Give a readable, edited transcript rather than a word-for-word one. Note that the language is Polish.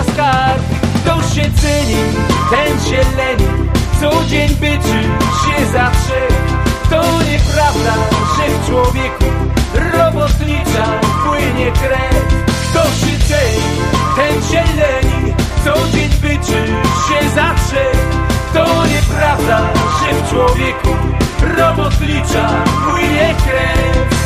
ma skarb. Kto się ceni, ten się leni, co dzień byczy się zatrze. To nieprawda, że w człowieku robotnicza płynie krew. Kto się ceni, ten się leni, co dzień byczy się zatrze. To nieprawda, że w człowieku robotnicza płynie krew.